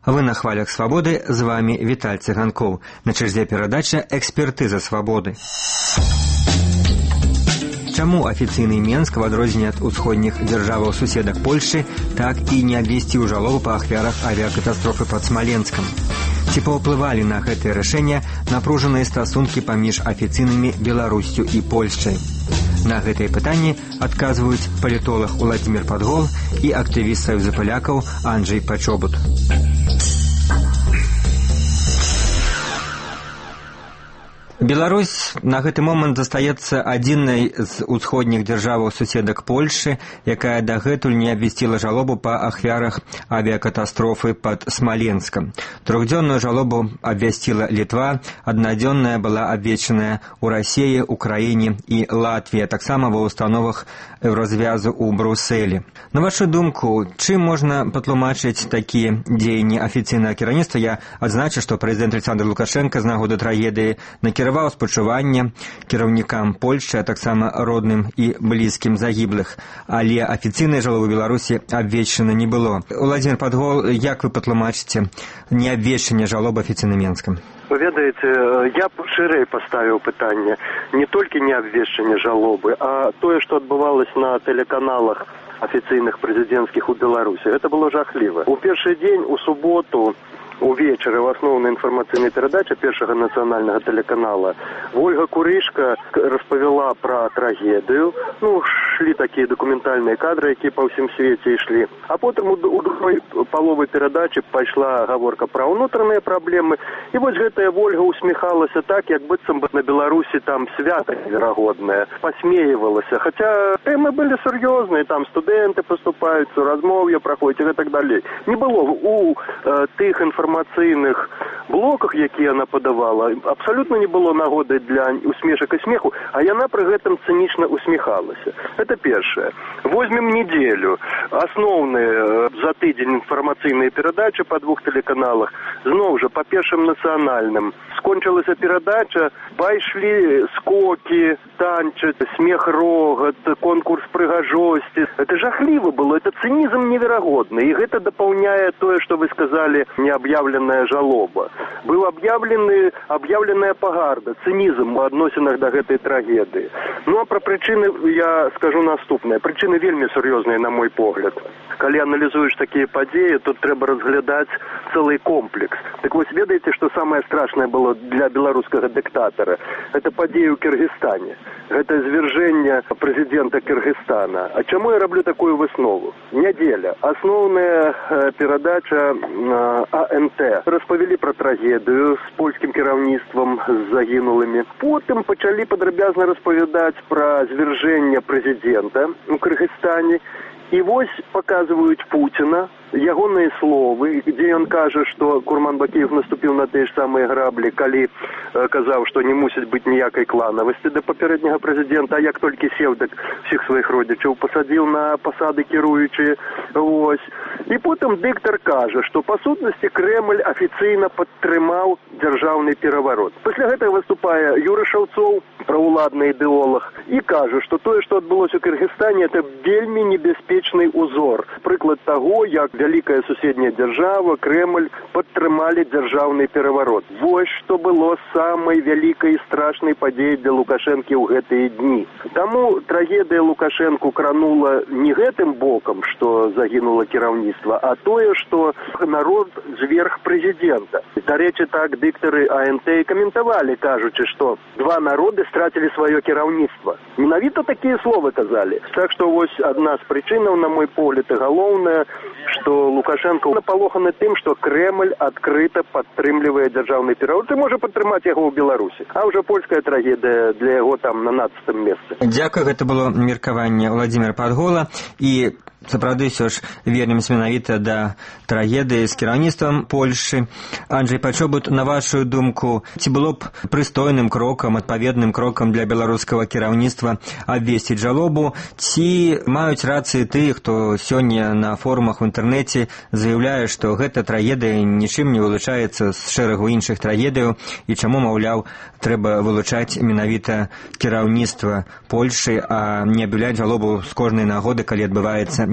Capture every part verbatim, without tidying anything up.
Вы на хвалях свободы, з вами Віталь Цыганкоў. На чарзе перадача «Экспертыза свабоды». Чаму афіцыйны Менск, в адрозненне ад усходніх дзяржаваў-суседак Польшчы, так і не абвесціў жалобу па ахвярах авіякатастрофы пад Смаленскам? Ці паўплывалі на гэтае рашэнне напружаныя стасункі паміж афіцыйнымі Беларуссю і Польшчай? На гэтыя пытанні адказваюць палітолог Уладзімір Падгол і актывіст Саюза палякаў Анджэй Пачобут. Беларусь на гэты момант застаецца адзінай з усходніх дзяржаваў-суседак Польшчы, якая дагэтуль не абвесціла жалобу па ахвярах авіякатастрофы пад Смаленскам. Трохдзённую жалобу абвясціла Літва, аднадзённая была абвешчаная ў Расіі, Украіне і Латвіі, таксама ва ўстановах Еўразвязу ў Брусэлі. На вашу думку, чым можна патлумачыць такія дзеянні афіцыйнага кіраўніцтва? Я адзначу, што прэзідэнт Александр Лукашенко з нагоды трагедыі накіраваў спачуванне кіраўнікам Польшчы, а таксама родным і блізкім загіблых, але афіцыйнай жалобы Беларусі абвешчана не было. Уладзімір Падгол, як вы патлумачыце неабвешчанне жалобы афіцыйным Менскам? Вы ведаеце, я б шырэй паставіў пытанне не толькі не абвешчанне жалобы, а тое, што адбывалось на тэлеканалах афіцыйных прэзідэнцкіх у Беларусі. Гэта было жахліва. У першы дзень, у суботу, увечары в асноўнай інфармацыйнай перадачы першага нацыянальнага тэлеканала Ольга Курышка распавяла пра трагедыю. Ну, шлі такія дакументальныя кадры, якія па ўсім свеце ішлі. А потым у другой паловы перадачы пайшла гаворка пра ўнутраныя праблемы. І вось гэтая Ольга усміхалася так, як быццам бы на Беларусі там свята верагоднае, пасмеивалася. Хаця тэмы былі сур'ёзныя, там студэнты паступаюць, размоўе праходзіць і так далей. Не было у э, тых інфармацыйных блоках, якія яна падавала, абсалютна не было нагоды для усмешак і смеху, а яна пры гэтым цынічна усміхалася. Это першае. Возьмем недзелю. Асноўныя за тыдзень інфармацыйныя перадачы па двух тэлеканалах. Зноў жа, па першым нацыянальным. Скончылася перадача, пайшлі скокі, танчаць, смех, рогат, конкурс прыгажосці. Это жахліва было, это цынізм неверагодны. І гэта дапаўняе тое, што вы сказалі, неаб'яўленая жалоба. Быў аб'яўлены, аб'яўленая пагарда, цынізм у адносінах да гэтай трагедыі. Ну, а пра прычыны я скажу наступнае. Прычыны вельмі сур'ёзныя, на мой погляд. Калі аналізуеш такія падзеі, тут трэба разглядаць цэлы комплекс. Так вось, ведаеце, што самае страшнае было для беларускага дыктатара? Это падзеі ў Кыргызстане. Гэта звяржэнне прэзідэнта Кыргызстана. А чаму я раблю такую выснову? Нядзеля. Асноўная э, перадача э, А Н Т. Распавялі пра трагедыю з польскім кіраўніцтвам, з загінулымі. Потым пачалі падрабязна распавядаць пра звяржэнне прэзідэнта ў Кыргызстане. І вось паказваюць Пуціна, ягоныя словы, дзе ён кажа, што Курманбакеев наступіў на тыя ж самыя граблі, калі э, казаў, што не мусіць быць ніякай кланавасці да папярэдняга прэзідэнта, а як толькі сеў, так всіх сваіх родзічаў пасадзіў на пасады кіруючыя. Вось. І потым дыктар кажа, што па сутнасці Крэмль афіцыйна падтрымаў дзяржаўны пераварот. Пасля гэтага выступае Юрый Шаўцоў, праўладны ідэолог, і кажа, што тое, што адбылося ў Кыргызстане, это вельмі небяспечны узор. Прыклад таго, як вялікая суседняя дзяржава, Крэмль, падтрымалі дзяржаўны пераварот. Вось што было самай вялікай і страшнай падзеяй для Лукашэнкі ў гэтыя дні. Таму трагедыя Лукашэнку кранула не гэтым бокам, што загінула кіраўніцтва, а тое, што народ зверх прэзідэнта. Дарэчы, так дыктары А Н Т каментавалі, кажучы, што два народы страцілі сваё кіраўніцтва. Менавіта такія словы казалі. Так што вось адна з прычынаў, на мой погляд, і галоўная, што Лукашенко напалоханы тым, што Крэмль адкрыта падтрымлівае дзяржаўны пераварот і можа падтрымаць яго ў Беларусі. А ўжо польская трагедыя для яго там на наццатым месцы. Дзякую, гэта было меркаванне Уладзіміра Падгола. І сапраўды ўсё ж вернемся менавіта да трагедыі з кіраўніцтвам Польшчы. Анджэй Пачобут, на вашу думку, ці было б прыстойным крокам, адпаведным крокам для беларускага кіраўніцтва абвесціць жалобу, ці маюць рацыі тыя, хто сёння на форумах у інтэрнэце заяўляе, што гэта трагедыя нічым не вылучаецца з шэрагу іншых трагедыяў, і чаму, маўляў, трэба вылучаць менавіта кіраўніцтва Польшчы, а не аб'яўляць жалобу з кожнай нагоды, калі адбываецца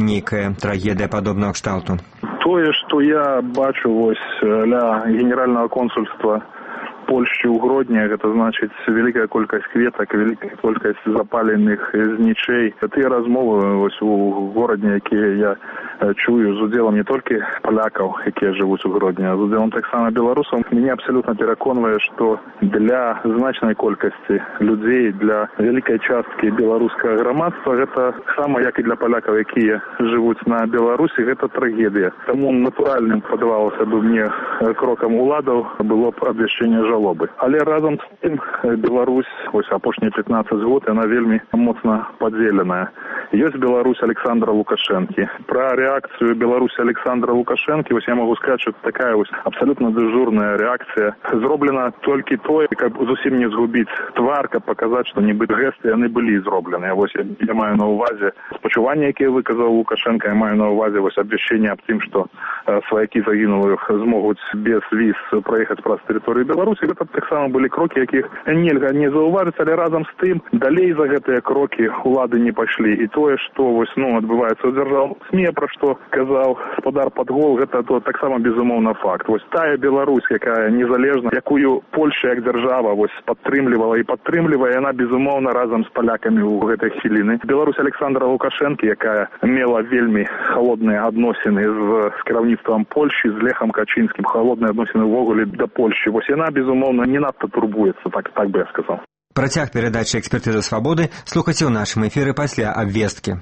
нейкая трагедыя падобнага кшталту? Тое, што я бачу вось ля генеральнага консульства Польшчы ў Гродні, гэта значыць вялікая колькасць кветак, вялікая колькасць запаленых знічэй. Тыя размовы вось у горадзе, якія я чую з удзелам не толькі палякаў, якія жывуць у Гродні, а з удзелам таксама беларусаў, мяне абсалютна пераконвае, што для значнай колькасці людзей, для вялікай часткі беларускага грамадства, гэта таксама, як і для палякаў, якія жывуць на Беларусі, гэта трагедыя. Таму натуральным падавалася бы мне крокам уладаў было б абвяшчэнне жалобы. Але разам з тым Беларусь, вось апошнія пятнаццаць год, яна вельмі моцна падзеленая. Ёсць Беларусь Александра Лукашэнкі. Пра рэакцыю Беларусі Александра Лукашэнкі, вось я магу сказаць, што такая вось абсалютна дэжурная рэакцыя. Зроблена толькі тое, каб зусім не згубіць твар, каб паказаць, што нібы гэсты яны былі зробленыя. Вось я, я маю на ўвазе спачуванне, якія выказаў Лукашэнка, я маю на ўвазе вось абвяшчэнне аб тым, што э, сваякі загінулых змогуць без віз праехаць праз тэрыторыю Беларусі. Гэта таксама былі крокі, якіх нельга не заўважыць, але разам з тым далей за гэтыя крокі улады не пайшлі. І тое, што вось ну адбываецца ў дзяржаўным СМІ, пра што казаў гаспадар Падгол, гэта то таксама безумоўна факт. Вось тая Беларусь, якая незалежна, якую Польша як дзяржава вось падтрымлівала і падтрымлівае, яна безумоўна разам з палякамі ў гэтай хвіліны. Беларусь Александра Лукашэнкі, якая мела вельмі халодныя адносіны з, з кіраўніцтвам Польші, з Лехам Качынскім, халодныя адносіны ўвогуле да Польші. Вось яна безумоўна не надта турбуецца, так так бы я сказаў. Працяг перадачы «Экспертыза свабоды» слухайце ў нашым эфіры пасля абвесткі.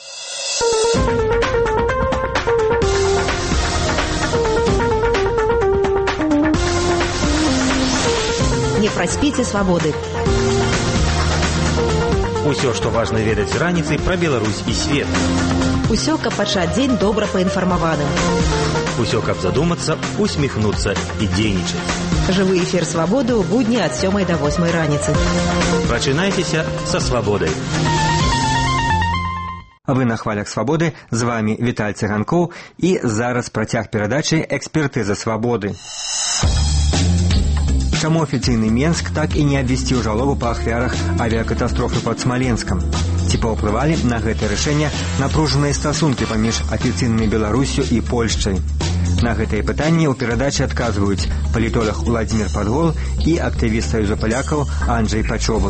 Не праспіце свабоды. Усё, што важна ведаць раніцай пра Беларусь і свет. Усё, каб пачаць дзень добра паінфармаваным. Усё, каб задумацца, усміхнуцца і дзейнічаць. Жывы эфір свабоды ў будні ад сёмай да восьмай раніцы. Прачынайцеся са свабодай. Вы на хвалях свабоды, з вами Віталь Цыганкоў і зараз працяг перадачы «Экспертыза свабоды». Чаму афіцыйны Менск так і не абвясціў жалобу па ахвярах авіякатастрофы пад Смаленскам? Ці паўплывалі на гэтае рашэнне напружаныя стасункі паміж афіцыйнай Беларусю і Польшчай? На гэтыя пытанні ў перадачы адказваюць палітолог Уладзімір Падгол і актывіст Саюза палякаў Анджэй Пачобут.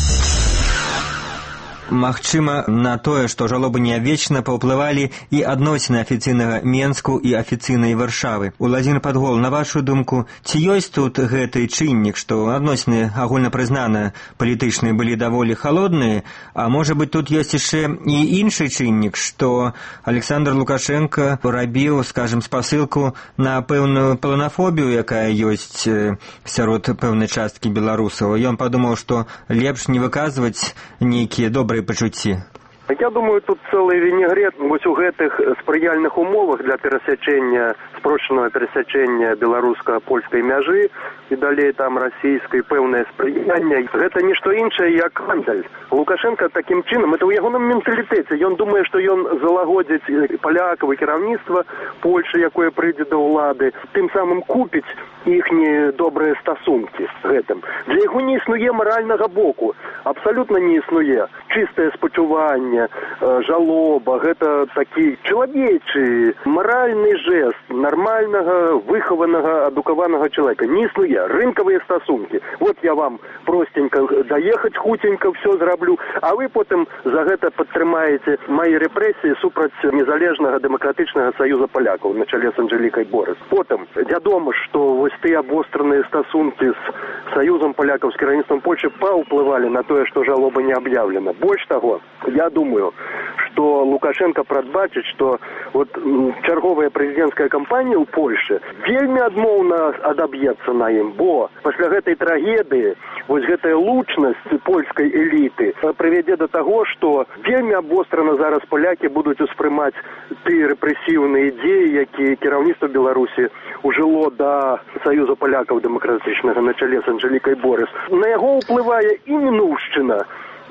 Магчыма, на тое, што жалобы не абвешчана, паўплывалі і адносіны афіцыйнага Менску і афіцыйнай Варшавы. Уладзімір Падгол, на вашу думку, ці ёсць тут гэты чыннік, што адносіны агульнапрызнаныя палітычныя былі даволі халодныя, а можа быць тут ёсць яшчэ і іншы чыннік, што Александр Лукашенко рабіў, скажем, спасылку на пэўную планафобію, якая ёсць сярод пэўнай часткі беларусаў. Ён падумаў, што лепш не выказваць нейкія добрыя пачуцці. Я думаю, тут цэлы вінегрет вось у гэтых спрыяльных умовах для перасячэння, спрошчанага перасячэння беларуска-польскай мяжы і далей там расійскай пэўнае спрыянне. Гэта не што іншае, як гандаль. Лукашенко такім чынам, это ў ягоным менталітэце. Ён думае, што ён залагодзіць палякаў і кіраўніцтва Польшы, якое прыйдзе да ўлады, тым самым купіць іхнія добрыя стасункі з гэтым. Для яго не існуе маральнага боку. Абсалютна не існуе. Чыстае спачуванне, жалоба, гэта такі чалавечы, маральны жэст нармальнага, выхаванага, адукаванага чалавека. Не існуе. Рынкавыя стасункі. Вот я вам простенька даехаць, хутенька все зраблю, а вы потым за гэта падтрымаеце мае рэпрэсіі супраць незалежнага дэмакратычнага саюза палякаў на чале з Анжэлікай Борыс. Потым, вядома, што вось тыя абостраныя стасункі з саюзам палякаў, з кіраўніцтвам Польшчы паўплывалі на тое, што жалоба не аб'яўлена. Больш таго, я думаю, што Лукашенко прадбачыць, што вот чарговая прэзідэнцкая кампанія ў Польшчы вельмі адмоўна адаб'ецца на ім, бо пасля гэтай трагедыі вось гэтая лучнасць польскай эліты прывядзе да таго, што вельмі абострана зараз палякі будуць успрымаць тыя рэпрэсіўныя дзеі, якія кіраўніцтва Беларусі ужыло да саюза палякаў дэмакратычнага на чале з Анжэлікай Борыс. На яго ўплывае і мінуўшчына,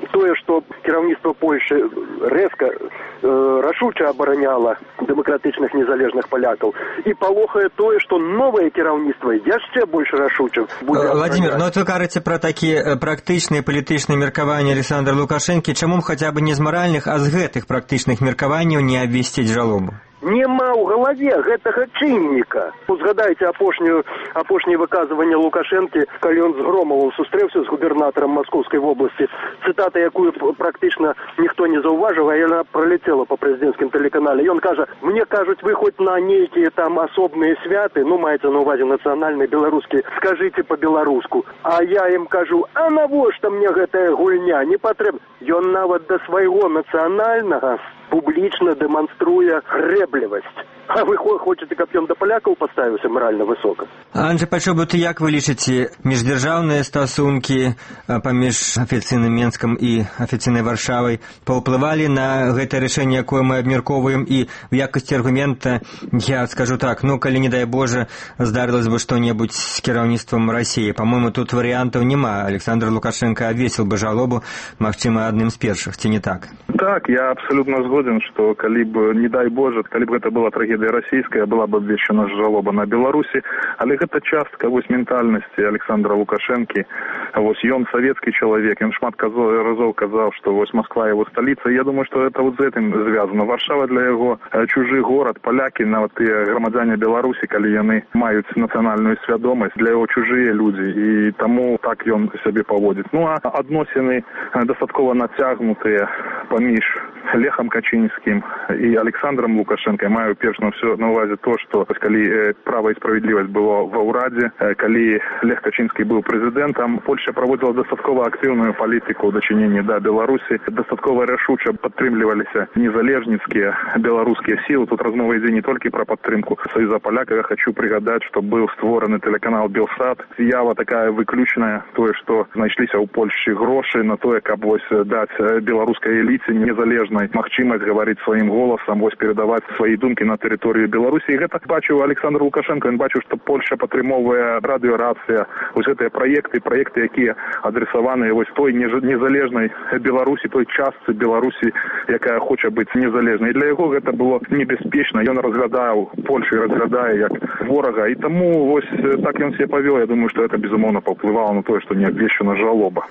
тое, што кіраўніцтва Польшчы рэзка э, рашуча абараняла дэмакратычных незалежных палякаў, і палохае тое, што новае кіраўніцтва яшчэ больш рашуча будзе абараняць. Владимир, ну вот вы кажаце пра такія практычныя палітычныя меркаванні Александра Лукашэнкі, чаму хаця б не з маральных, а з гэтых практычных меркаванняў не абвесціць жалобу? Нема ў галаве гэтага чынніка. Узгадайце апошнюю апошняе выказванне Лукашэнкі, калі ён з Громовым сустрэўся з губернатарам Маскоўскай вобласці. Цытата, якую практычна ніхто не заўважыў, а яна пролецела па прэзідэнцкім тэлеканале. Ён кажа: "Мне кажуць, вы хоць на нейкія там асобныя святы, ну маеце на ўвазе нацыянальныя беларускія, скажыце па-беларуску". А я ім кажу: "А навошта мне гэтая гульня? Не патрэбна". Ён нават да свайго нацыянальнага публічна дэманструе грэблівасць. А вы хочаце, каб ён да палякаў паставіўся маральна высока? Анджэй Пачобут, як вы лічыце, міждзяржаўныя стасункі паміж афіцыйным Менскам і афіцыйнай Варшавай паўплывалі на гэтае рашэнне, якое мы абмяркоўваем, і в якасці аргумента я скажу так, ну, калі, не дай Божа, здарылася бы што-небудзь з кіраўніцтвам Расіі, па-мойму, тут варыянтаў няма. Александр Лукашенко абвесіў бы жалобу, магчыма, адным з першых, ці не так? Так, я абсолютно згоден, што калі б, не дай Боже, калі б гэта была трагедыя расійская, была б абвешчана жалоба на Беларусі, але гэта частка вось ментальнасці Александра Лукашэнкі. Вось ён савецкі чалавек, ён шмат разоў казаў, што вось Москва его сталіца. Я думаю, што гэта вот з гэтым звязана. Варшава для яго чужы горад, палякі, нават тыя грамадзяне Беларусі, калі яны маюць нацыянальную свядомасць, для яго чужыя людзі, і таму так ён сябе паводзіць. Ну а адносіны дастаткова нацягнутыя паміж Лехам Качынскім і Александром Лукашэнкай. Маю перш на все на увазе то, што калі права і справядлівасць было ва ўрадзе, калі Лех Качынскі быў прэзідэнтам, Польша праводзіла дастаткова актыўную палітыку ў дачыненні да Беларусі, дастаткова рашуча падтрымліваліся незалежніцкія беларускія сілы. Тут размова ідзе не толькі пра падтрымку Саюза палякаў. Я хочу прыгадаць, што быў створаны тэлеканал Белсат. З'ява такая выключная, тое, што знайшліся ў Польшчы грошы на тое, каб вось даць беларускай эліце незалежнай магчымасць гаварыць сваім голасам, вось перадаваць свае думкі на тэрыторыю Беларусі. І гэта бачыў Александр Лукашенко. Ён бачыў, што Польша падтрымоўвае радыёрацыя, вось гэтыя праекты, праекты, якія адресаваныя вось той незалежнай Беларусі, той частцы Беларусі, якая хоча быць незалежнай. І для яго гэта было небяспечна. Ён разглядаў Польшу і разглядае як ворага. І таму вось так ён себе павёў. Я думаю, што гэта безумоўна паўплывала на тое, што не абвешчана жалоба.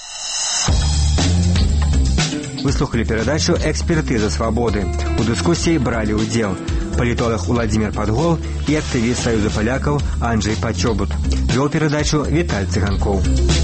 Вы слухали передачу «Экспертиза свободы». У дискуссии брали удел политолог Владимир Подгол и активист Союза поляков Анджэй Пачобут. Вел передачу Виталий Цыганков.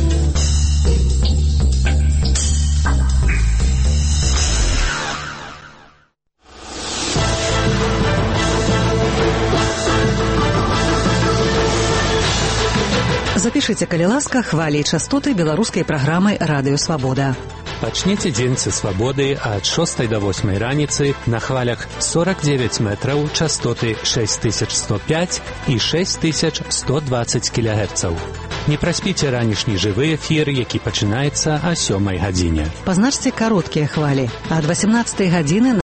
Запишите, калі ласка, хвалі і частоты беларускай праграмы «Радыё Свабода». Пачнеце дзень са свабоды ад шостай да восьмай раніцы на хвалях сорок девять метраў, частоты шесть тысяч сто пять і шесть тысяч сто двадцать кілогерцаў. Не праспіце ранішні жывы эфір, які пачынаецца о сёмай гадзіне. Пазначце кароткія хвалі ад восемнадцатай гадзіны